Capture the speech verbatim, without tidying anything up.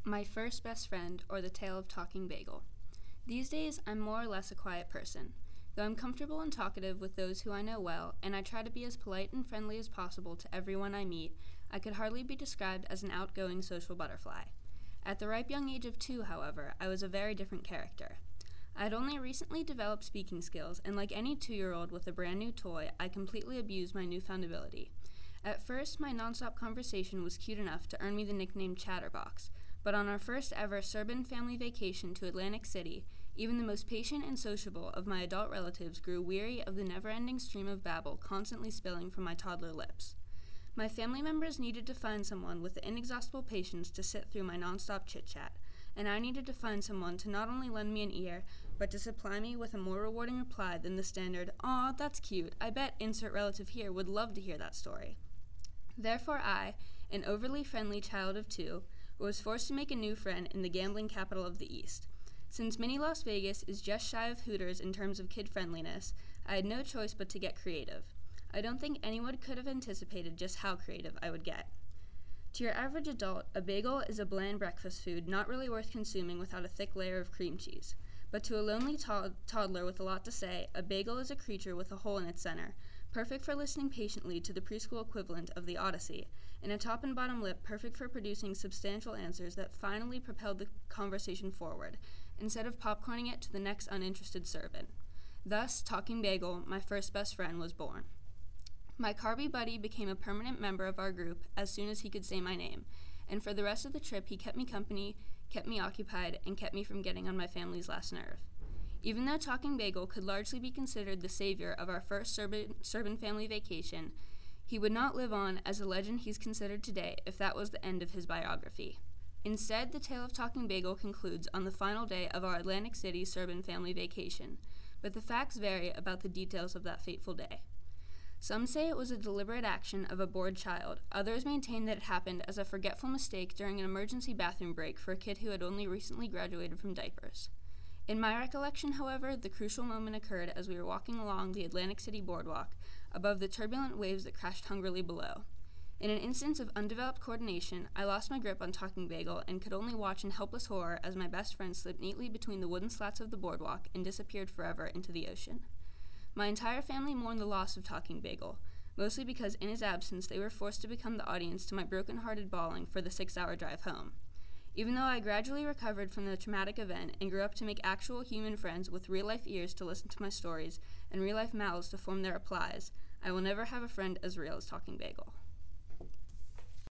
My First Best Friend, or The Tale of Talking Bagel. These days, I'm more or less a quiet person. Though I'm comfortable and talkative with those who I know well, and I try to be as polite and friendly as possible to everyone I meet, I could hardly be described as an outgoing social butterfly. At the ripe young age of two, however, I was a very different character. I had only recently developed speaking skills, and like any two-year-old with a brand new toy, I completely abused my newfound ability. At first, my nonstop conversation was cute enough to earn me the nickname Chatterbox, but on our first ever Serban family vacation to Atlantic City, even the most patient and sociable of my adult relatives grew weary of the never-ending stream of babble constantly spilling from my toddler lips. My family members needed to find someone with the inexhaustible patience to sit through my nonstop chit-chat, and I needed to find someone to not only lend me an ear, but to supply me with a more rewarding reply than the standard, "Aw, that's cute, I bet insert relative here would love to hear that story." Therefore I, an overly friendly child of two, was forced to make a new friend in the gambling capital of the East. Since mini Las Vegas is just shy of Hooters in terms of kid-friendliness, I had no choice but to get creative. I don't think anyone could have anticipated just how creative I would get. To your average adult, a bagel is a bland breakfast food not really worth consuming without a thick layer of cream cheese. But to a lonely to- toddler with a lot to say, a bagel is a creature with a hole in its center, perfect for listening patiently to the preschool equivalent of the Odyssey, and a top and bottom lip perfect for producing substantial answers that finally propelled the conversation forward, instead of popcorning it to the next uninterested servant. Thus, Talking Bagel, my first best friend, was born. My carby buddy became a permanent member of our group as soon as he could say my name, and for the rest of the trip he kept me company, kept me occupied, and kept me from getting on my family's last nerve. Even though Talking Bagel could largely be considered the savior of our first Serban, Serban family vacation, he would not live on as a legend he's considered today if that was the end of his biography. Instead, the tale of Talking Bagel concludes on the final day of our Atlantic City Serban family vacation, but the facts vary about the details of that fateful day. Some say it was a deliberate action of a bored child. Others maintain that it happened as a forgetful mistake during an emergency bathroom break for a kid who had only recently graduated from diapers. In my recollection, however, the crucial moment occurred as we were walking along the Atlantic City boardwalk, above the turbulent waves that crashed hungrily below. In an instance of undeveloped coordination, I lost my grip on Talking Bagel and could only watch in helpless horror as my best friend slipped neatly between the wooden slats of the boardwalk and disappeared forever into the ocean. My entire family mourned the loss of Talking Bagel, mostly because in his absence they were forced to become the audience to my broken-hearted bawling for the six-hour drive home. Even though I gradually recovered from the traumatic event and grew up to make actual human friends with real-life ears to listen to my stories and real-life mouths to form their replies, I will never have a friend as real as Talking Bagel.